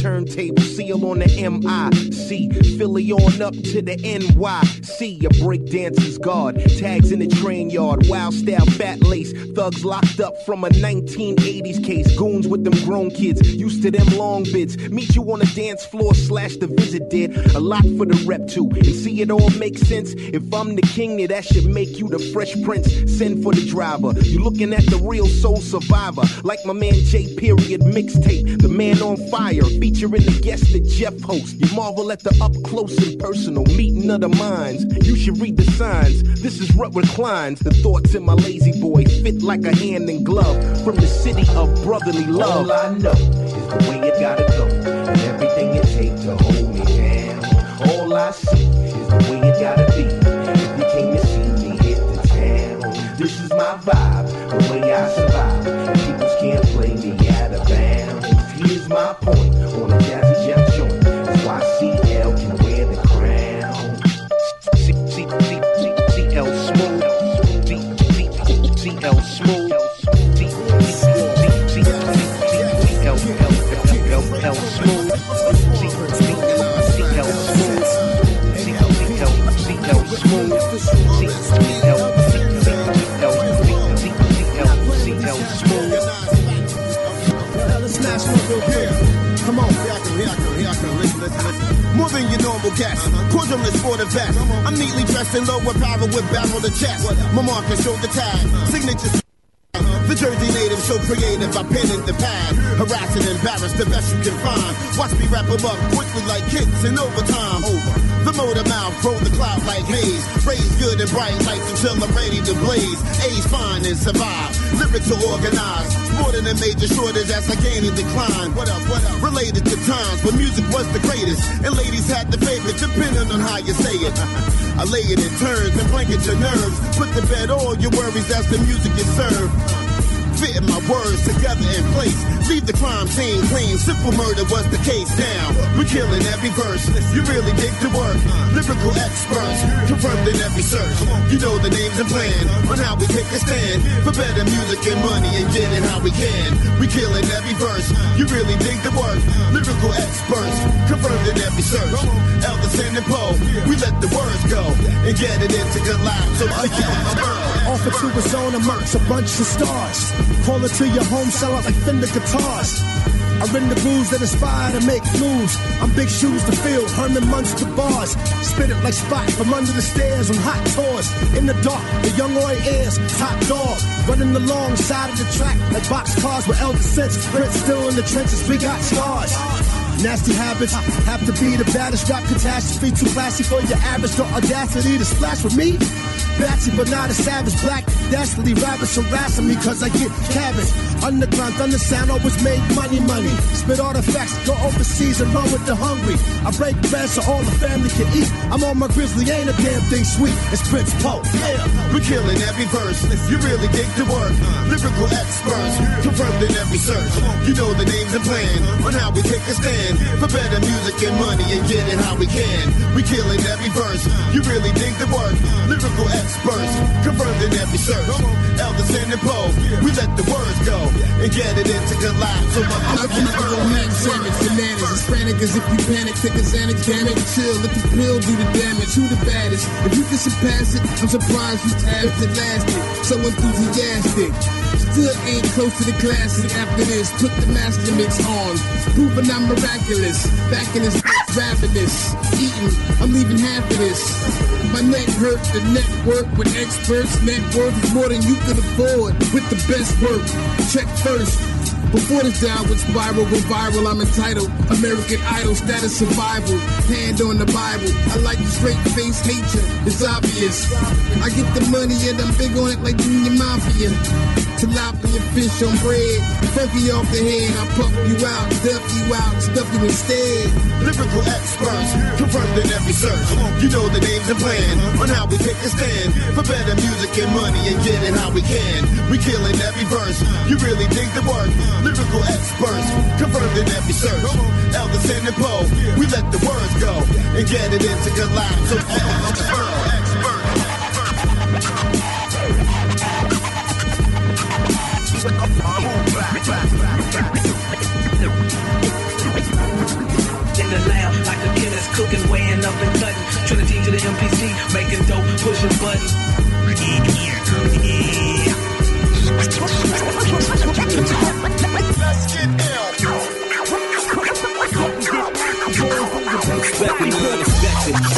turntable, seal on the MIC, Philly on up to the NYC. A breakdancer's guard, tags in the train yard, wild style fat lace, thugs locked up from a 1980s case. Goons with them grown kids, used to them long bids. Meet you on the dance floor / the visit did. A lot for the rep too, and see it all makes sense. If I'm the king, then that should make you the Fresh Prince. Send for the driver. You looking at the real soul survivor, like my man J. Period mixtape, The Man on Fire, featuring the guest that Jeff hosts. You marvel at the up close and personal meeting of the minds. You should read the signs. This is what reclines. The thoughts in my lazy boy fit like a hand in glove. From the city of brotherly love. All I know is the way it gotta go, and everything it takes to hold me down. All I see is the way it gotta be. If you came to see me hit the town, this is my vibe, the way I survive. Peoples can't play me out of bounds. Here's my point on a Jazzy Jeff joint. That's why CL can wear the crown. CL Smooth. CL Smooth. CL Smooth. Come on, here I come. Listen. More than your normal cats. Cordialist for the vest. I'm neatly dressed in lower power with barrel to chest. My marker showed the tag. Signature. The Jersey native so creative, I pen in the pad. Harass and embarrass the best you can find. Watch me wrap them up quickly like kicks in overtime. The motor mouth, throw the cloud like haze. Raise good and bright lights until I'm ready to blaze. A's fine and survive. Lyrics are organized. More than a major shortage as I gain and decline. What up? Related to times when music was the greatest. And ladies had the favorite, depending on how you say it. I lay it in turns and blanket your nerves. Put to bed all your worries as the music is served. Fitting my words together in place. Leave the crime scene clean. Simple murder was the case down. We're killing every verse. You really dig the work. Lyrical experts confirmed in every search. You know the names and plan on how we take a stand for better music and money and getting how we can. We killing every verse. You really dig the work. Lyrical experts confirmed in every search. Elvis and Poe, we let the words go and get it into good life. So I kill my world. Offer to his own amongst a bunch of stars. Call it to your home, sell out like Fender guitars. I run the grooves that inspire to make moves. I'm big shoes to fill, Herman Munster bars. Spit it like Spot from under the stairs on hot tours. In the dark, the young Roy Ayers, top dog. Running the long side of the track like box cars with elder sense. Prince still in the trenches, we got scars. Nasty habits have to be the baddest rap catastrophe. Too classy for your average, the audacity to splash with me. Batsy, but not a savage. Black, dastardly rabbits harassing me cause I get cabbage. Underground thunder sound always made money. Spit artifacts, go overseas and run with the hungry. I break bread so all the family can eat. I'm on my grizzly, ain't a damn thing sweet. It's Prince Poe. Yeah. We're killing every verse. You really dig the work. Lyrical experts confirmed in every search. You know the names and plan on how we take a stand for better music and money and getting how we can. We killing every verse. You really dig the work. Lyrical experts confirmed in every search. Elvis and Poe, we let the words go and get it into good life. So I'm a romantic savage, bananas, Hispanic as if you panic, take a Xanax, damn it, chill, let the pill do the damage. Who the baddest? If you can surpass it, I'm surprised you tabbed it lasted. So enthusiastic. Still ain't close to the classic after this. Put the master mix on, proving I'm miraculous. Back in this ravenous, eating, I'm leaving half of this. My neck hurt, the network with experts. Net worth is more than you can afford with the best work. Check first. Before this downward spiral go viral, I'm entitled American Idol status survival. Hand on the Bible. I like the straight face hatred. It's obvious. I get the money and I'm big on it like Junior Mafia. Tilapia fish on bread. Funky off the head. I puff you out, duff you out, stuff you instead. Lyrical experts confirmed in every search. You know the names and plan on how we take a stand for better music and money and getting how we can. We killing every verse. You really dig the work. Lyrical experts confirmed in every search. Elvis and Poe, we let the words go and get it into good life. So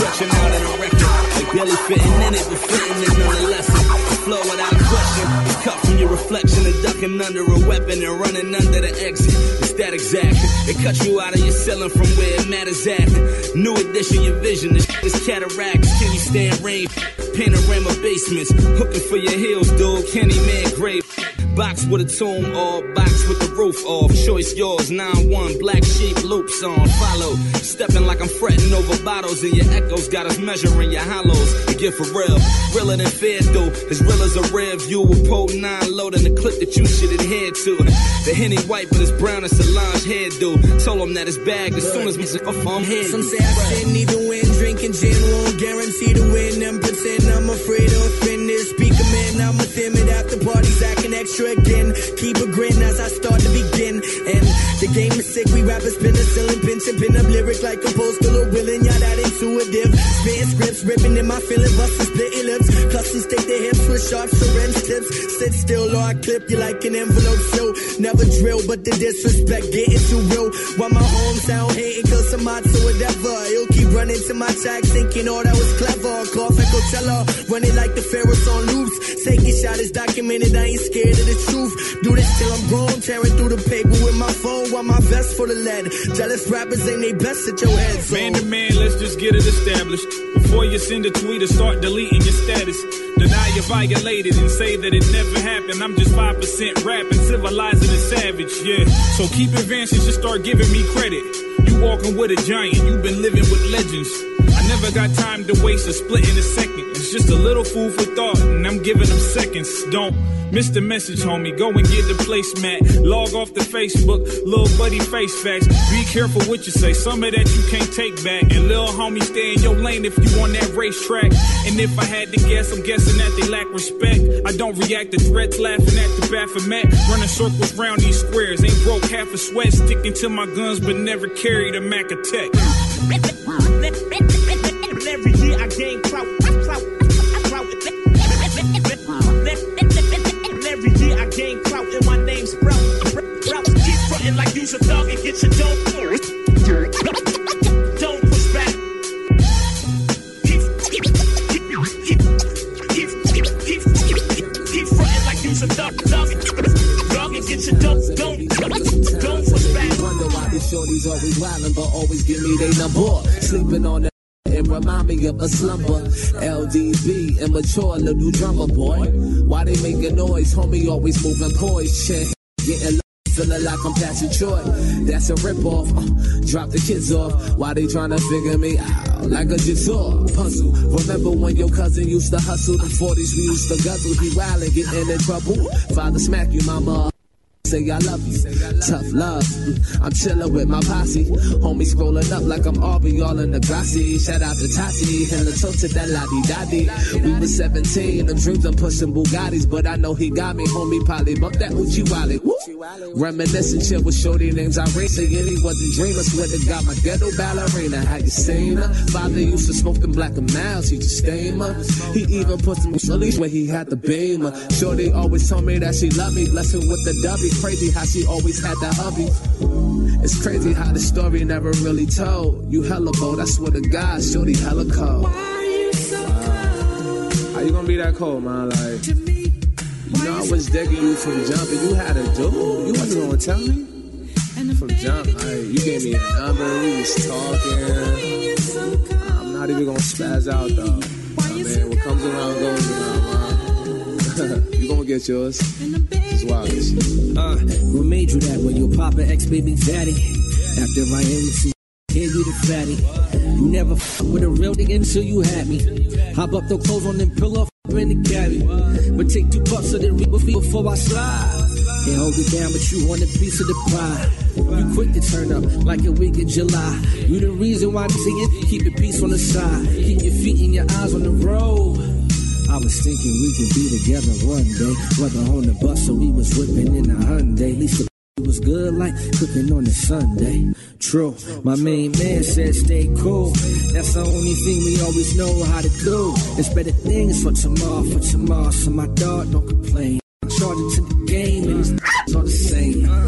stretching out in a record. Like barely fitting in it, but fitting it nonetheless. The flow without a question is cut from your reflection and ducking under a weapon and running under the exit. It's that exact. It cuts you out of your ceiling from where it matters at. New edition, your vision is cataracts. Can you stand rain? Panorama basements. Hooking for your heels, dude. Kenny Man grave. Box with a tomb or box with the roof off. Choice yours, 9-1, black sheep loops on. Follow, stepping like I'm fretting over bottles, and your echoes got us measuring your hollows. You get for real, realer than fair though. As real as a rear view with pole 9 loading the clip that you should adhere to. The Henny white, but it's brown as Solange hairdo. Told him that it's bagged as soon as we sick off on head. Some say I shouldn't even win, drinking gin won't guarantee to win. And pretend I'm afraid to offend this speaker man. I'm a timid after parties acting extra again. Keep a grin as I start to begin. And the game is sick, we rappers penicillin, pinching, pin up lyrics like a postal or willing. Y'all that intuitive, spitting scripts, ripping in my feeling, busting, splitting lips. Custom stick their hips with sharp syringe tips. Sit still or I clip you like an envelope show. Never drill, but the disrespect getting too real. While my hometown hating cause I'm out to whatever. He'll keep running to my tracks thinking all that was clever. Cough at Coachella, running like the Pharaohs on loops. Taking shot is documented, I ain't scared of the truth. Do this till I'm grown, tearing through the paper with my phone while my vest full of lead. Jealous rappers ain't they best at your head, so. Man to man, let's just get it established. Before you send a tweet or start deleting your status, deny you violated and say that it never happened. I'm just 5% rapping, civilizing and savage, yeah. So keep advancing, just start giving me credit. You walking with a giant, you've been living with legends. I never got time to waste a split in a second. It's just a little food for thought, and I'm giving them seconds. Don't miss the message, homie. Go and get the placemat. Log off the Facebook, little buddy face facts. Be careful what you say, some of that you can't take back. And little homie, stay in your lane if you on that racetrack. And if I had to guess, I'm guessing that they lack respect. I don't react to threats, laughing at the Baphomet. Running circles round these squares, ain't broke half a sweat. Sticking to my guns, but never carried a Mac attack. Every year I gain clout. Every year I gain clout and my name's Sprout. Keep frontin' like you's a dog and get your dope. Don't push back. Keep frontin' like you's a dog and get your dope. Don't push back. Wonder why these shorties always wildin', but always give me they number. Sleeping on the and remind me of a slumber. LDB, immature little drummer boy. Why they making noise? Homie always moving poised. Shit, getting low, feeling like I'm passing Troy. That's a ripoff. Drop the kids off. Why they trying to figure me out? Like a jigsaw puzzle. Remember when your cousin used to hustle? The 40s we used to guzzle. He wildin', getting in trouble. Father smack you, mama. Say I love you, tough love. I'm chillin' with my posse. Homies scrolling up like I'm Aubrey, all in the grassy. Shout out to Tati, and let's talk to that ladi-dadi. We was 17, them dreams I'm pushing Bugattis, but I know he got me, homie, probably bump that Uchi Wally. Reminiscing, chill with shorty names Irene. Saying he wasn't dreaming, swear to God, my ghetto ballerina. How you seen her? Father used to smoke them black and miles, he just stayed her. He even put some chilies where he had the beamer. Shorty always told me that she loved me, blessing with the W. Crazy how she always had that hubby. It's crazy how the story never really told. You hella bold, I swear to God, shorty hella cold. How you gonna be that cold, man? Like, you know I was digging you from jumping. You had a dude. You wasn't gonna tell me from jump. Like, you gave me a number. We was talking. I'm not even gonna spaz out though. Man, what comes around goes around, man. You gonna get yours. This is wild. Who made you that way? Your papa, ex-baby daddy. After I MC, gave you the fatty. You never f*** with a real nigga until you had me. Hop up the clothes on them pillow, in the cabby. But take 2 puffs of the reaper before I slide. Can't hold it down, but you want a piece of the pie. You quick to turn up like a week in July. You the reason why they say it. Keep your peace on the side. Keep your feet and your eyes on the road. I was thinking we could be together one day. Whether on the bus or we was whipping in a Hyundai. At least the was good like cooking on a Sunday. True, my main man said stay cool. That's the only thing we always know how to do. It's better things for tomorrow. So my dog don't complain. Charging to the game and it's all the same. I kept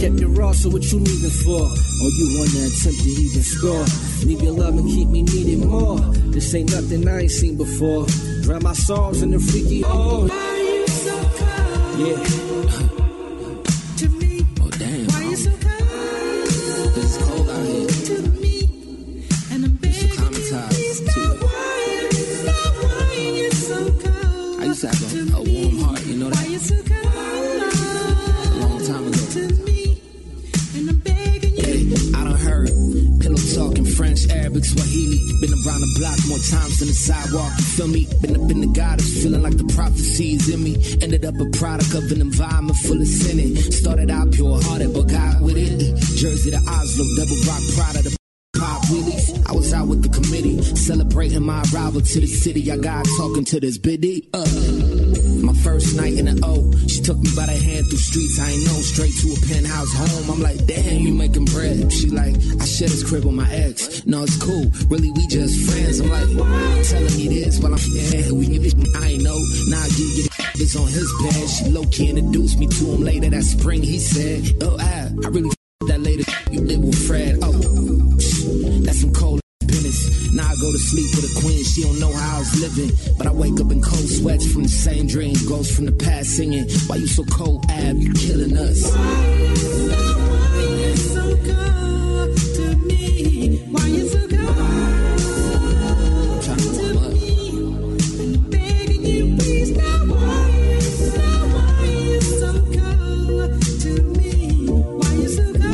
kept it raw, so what you leaving for? Oh, you one that attempt to even score. Leave your love and keep me needing more. This ain't nothing I ain't seen before. Drown my songs in the freaky oh. Why are you so cold? Yeah. To me. Oh, damn. Why you so cold? It's cold out here. To me. And I'm begging you, please stop worrying. Stop worrying, you're so cold. I used to have a warm heart, you know that? Why you so cold? A long time ago. To me. And I'm begging you. Yeah, I done heard pillow talking French, Arabic, Swahili. Been around the block more times than the sidewalk, you feel me? Been up in the goddess, feeling like the prophecies in me. Ended up a product of an environment full of sinning. Started out pure-hearted, but got with it. Jersey to Oslo, double rock, Prada to pop wheelies. I was out with the committee, celebrating my arrival to the city. I got talking to this biddy. My first night in the O, she took me by the hand through streets I ain't know, straight to a penthouse home. I'm like, damn, you making bread. She like, I share this crib with my ex. No, it's cool, really we just friends. I'm like, telling me this while I'm yeah, we give it, I ain't know. Now I get it's on his bed. She low-key introduced me to him later that spring. He said, oh, I really that later you live with Fred. Oh, that's some cold business. Now I go to sleep with a queen, she don't know how I was living. But I wake up in cold sweats from the same dream. Ghosts from the past singing, why you so cold, Ab, you killing us. Why you so cold to me? Why you so cold? I'm trying to warm up. I'm begging you, please stop worrying. Stop worrying, you're so cold to me. Why you so cold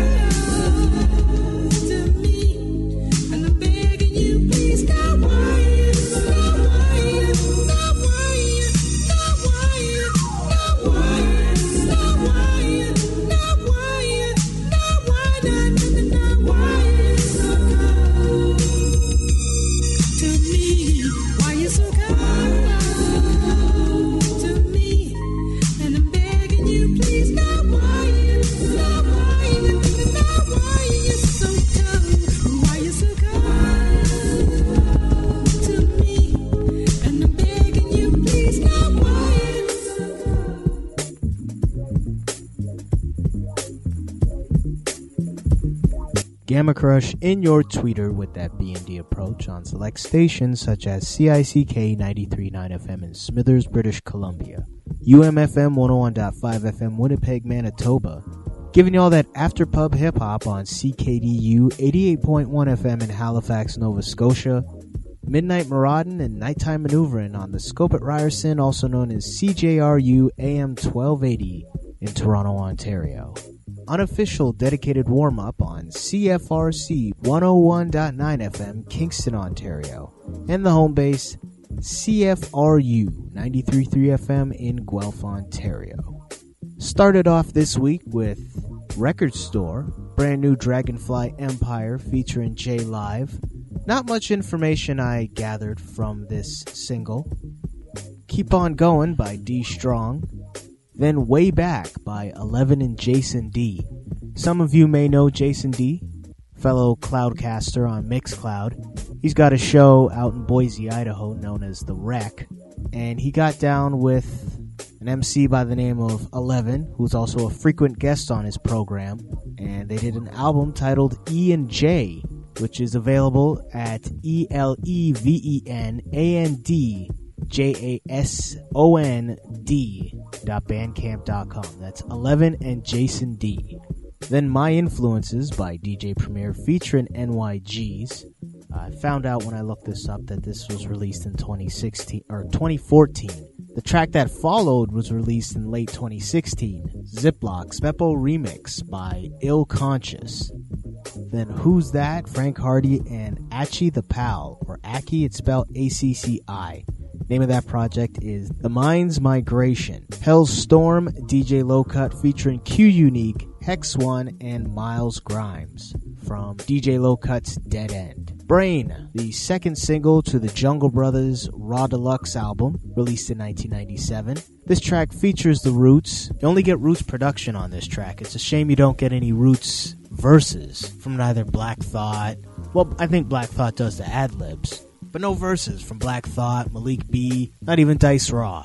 to me? And I'm begging you, please stop worrying. Stop worrying. Stop worrying. Stop worrying. Stop worrying. Stop worrying. Stop worrying. Stop worrying. Not worrying. So cold to me. Why you so cold to me? And I'm begging you, please stop worrying. Stop worrying. Not worrying. You're so cold. Why you so cold to me? And I'm begging you, please stop worrying. Gamma Crush in your tweeter with that B&D approach on select stations such as CICK 93.9 FM in Smithers, British Columbia, UMFM 101.5 FM Winnipeg, Manitoba, giving you all that after pub hip hop on CKDU 88.1 FM in Halifax, Nova Scotia, Midnight Maraudin and Nighttime Maneuvering on the Scope at Ryerson, also known as CJRU AM 1280 in Toronto, Ontario. Unofficial dedicated warm-up on CFRC 101.9 FM, Kingston, Ontario, and the home base, CFRU 93.3 FM in Guelph, Ontario. Started off this week with Record Store, brand new Dragonfly Empire featuring J Live. Not much information I gathered from this single. Keep On Going by D Strong. Then Way Back by 11 and Jason D. Some of you may know Jason D, fellow Cloudcaster on Mixcloud. He's got a show out in Boise, Idaho known as The Wreck, and he got down with an MC by the name of 11, who's also a frequent guest on his program, and they did an album titled E and J, which is available at ELEVENJASOND.bandcamp.com. That's 11 and Jason D. Then My Influences by DJ Premier featuring NYGs. I found out when I looked this up that this was released in 2014. The track that followed was released in late 2016. Ziploc Beppo Remix by Ill Conscious. Then Who's That? Frank Hardy and Acci the Pal, or Aki, it's spelled ACCI. Name of that project is The Mind's Migration. Hell's Storm, DJ Low Cut featuring Q Unique, Hex One, and Miles Grimes from DJ Low Cut's Dead End. Brain, the second single to the Jungle Brothers Raw Deluxe album, released in 1997. This track features the Roots. You only get Roots production on this track. It's a shame you don't get any Roots verses from neither Black Thought. Well, I think Black Thought does the ad-libs, but no verses from Black Thought, Malik B, not even Dice Raw.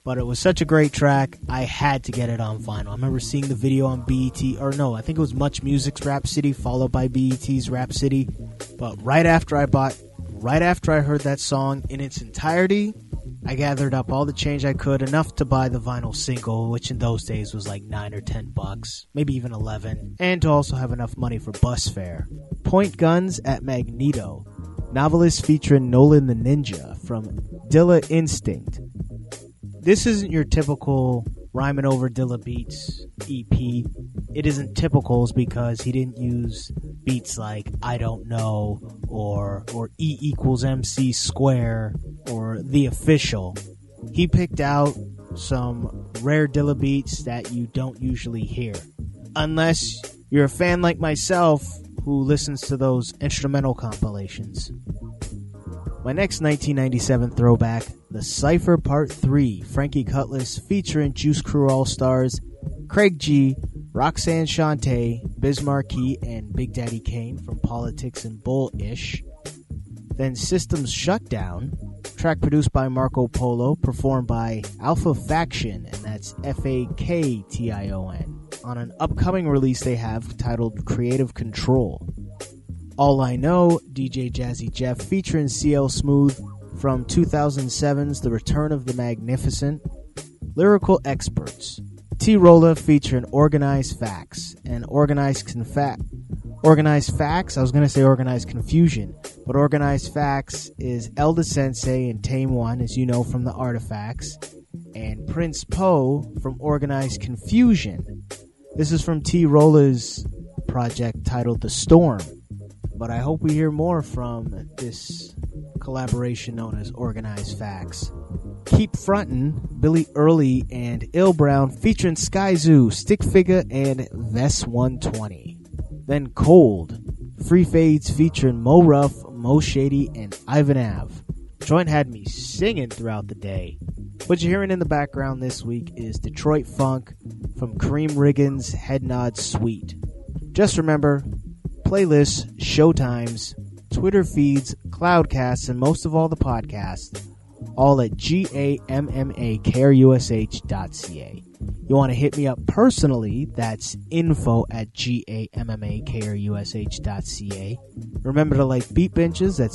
But it was such a great track, I had to get it on vinyl. I remember seeing the video on BET, or no, I think it was Much Music's Rhapsody, followed by BET's Rhapsody. But right after I heard that song in its entirety, I gathered up all the change I could, enough to buy the vinyl single, which in those days was like $9 or $10, maybe even 11, and to also have enough money for bus fare. Point Guns at Magneto, novelist featuring Nolan the Ninja from Dilla Instinct. This isn't your typical rhyming over Dilla Beats EP. It isn't typicals because he didn't use beats like I Don't Know or E equals MC Square or The Official. He picked out some rare Dilla beats that you don't usually hear. Unless you're a fan like myself who listens to those instrumental compilations. My next 1997 throwback, The Cypher Part 3, Frankie Cutlass featuring Juice Crew All-Stars, Craig G, Roxanne Shante, Biz Markie, and Big Daddy Kane from Politics and Bullish. Then Systems Shutdown, track produced by Marco Polo, performed by Alpha Faction, and that's Faktion, on an upcoming release they have titled Creative Control. All I Know, DJ Jazzy Jeff featuring CL Smooth from 2007's The Return of the Magnificent. Lyrical Experts, T-Rolla featuring Organized Facts, and Organized Facts, I was going to say Organized Confusion, but Organized Facts is Elda Sensei and Tame One, as you know from the Artifacts, and Prince Poe from Organized Confusion. This is from T-Rolla's project titled The Storm. But I hope we hear more from this collaboration known as Organized Facts. Keep Frontin', Billy Early and Ill Brown featuring Sky Zoo, Stick Figure, and Vest 120. Then Cold, Free Fades featuring Mo Ruff, Mo Shady, and Ivan Ave. Joint had me singing throughout the day. What you're hearing in the background this week is Detroit Funk from Kareem Riggins' Head Nod Suite. Just remember, playlists, showtimes, Twitter feeds, Cloudcasts, and most of all the podcasts, all at GAMMAKRUSH.ca. You want to hit me up personally, that's info@GAMMAKRUSH.ca. Remember to like Beat Benches, that's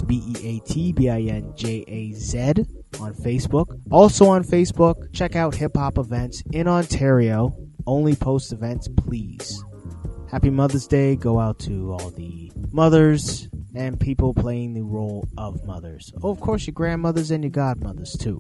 BEATBINJAZ on Facebook. Also on Facebook, check out Hip Hop Events in Ontario. Only post events, please. Happy Mother's Day go out to all the mothers and people playing the role of mothers. Oh, of course, your grandmothers and your godmothers, too.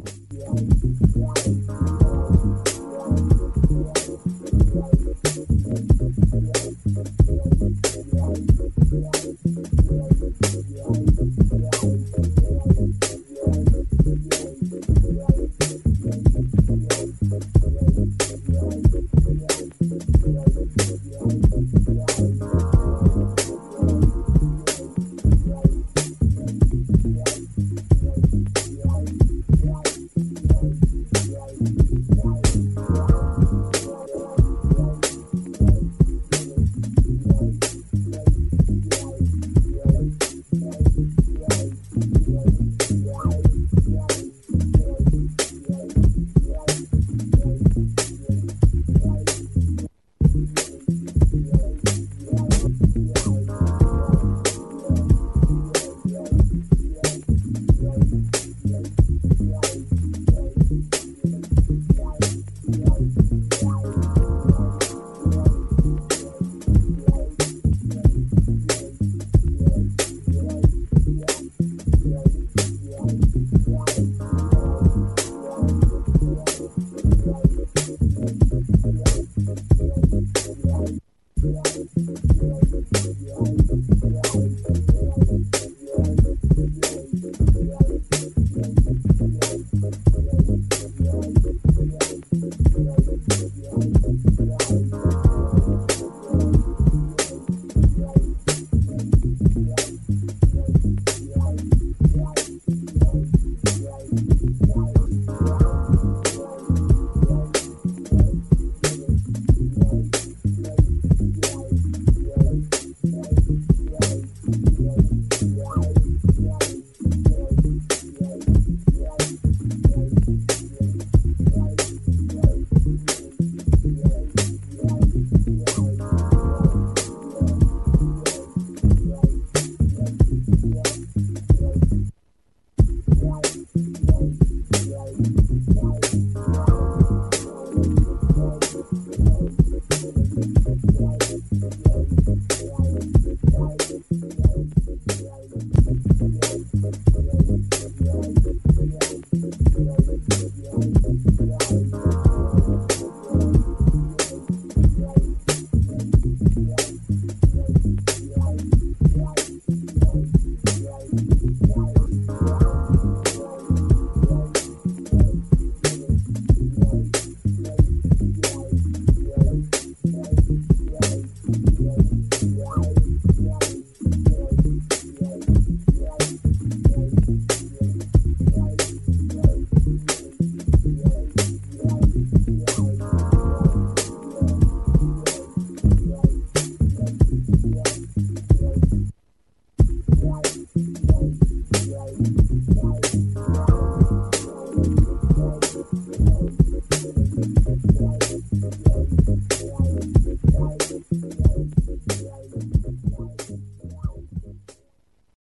Thank you.